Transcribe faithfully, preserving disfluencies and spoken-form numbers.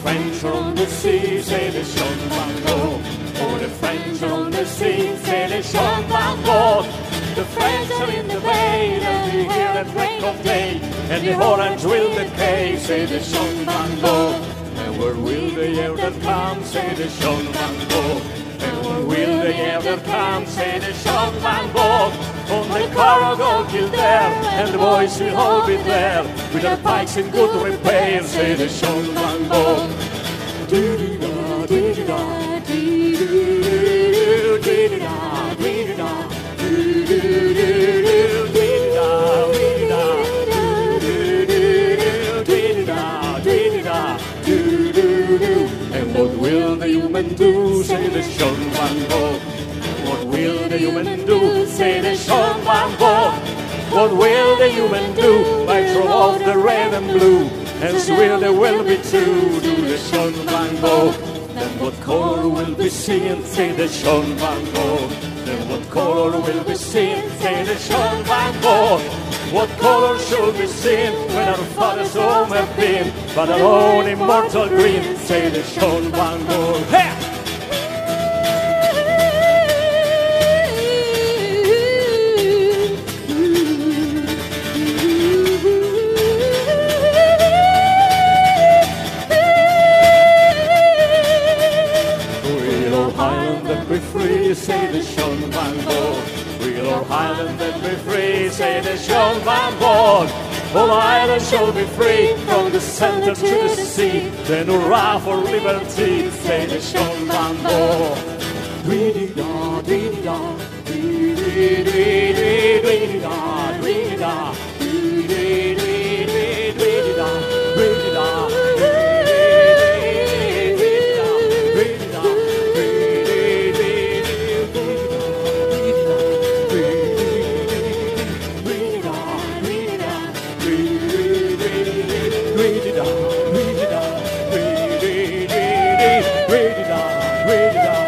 French are on the sea, say the Sean Van Gogh. Oh, the French are on the sea, say the Sean Van Gogh. The French are in the bay, and we hear at break of day, and the orange will decay, say the Sean Van Gogh. And where will the year that comes, say the Sean Van Gogh. And where will the year that comes, say the Sean Van Gogh. On the Cargo Kildare, and the boys will all be there, with their bikes in good repair, say the Sean Van Gogh. Do-do-da, do-do-da, do-do-do, do-do-da, do-do-da, do-do-do, do-do-da, do-do-da, do-do-do, do-do-da, do-do-do. And what will the human do, say the Sean Van Gogh. What will the human do, say the Sean Van Gogh. What will the human do, by throw off the red and blue, and swear there will be two, do the Sean Van Gogh. Then what color will be seen, say the Sean Van Gogh. Then what color will be seen, say the Sean Van Gogh. What color should be seen, when our father's home have been, but our own immortal green, say the Sean Van Gogh. Hey! Be free, say the Sean Van Gogh. We'll all Ireland and be free, say the Sean Van Gogh. All Ireland shall be free, from the center to the sea. Then hurrah for liberty, say the Sean Van Gogh. Dee-dee-da, dee-dee-da, dee-dee-dee-dee, dee-dee-da, dee-dee-da, dee-dee-dee-dee, dee-dee-da, dee-dee-da. Read it up, read it up, read it up, read it up, read it up.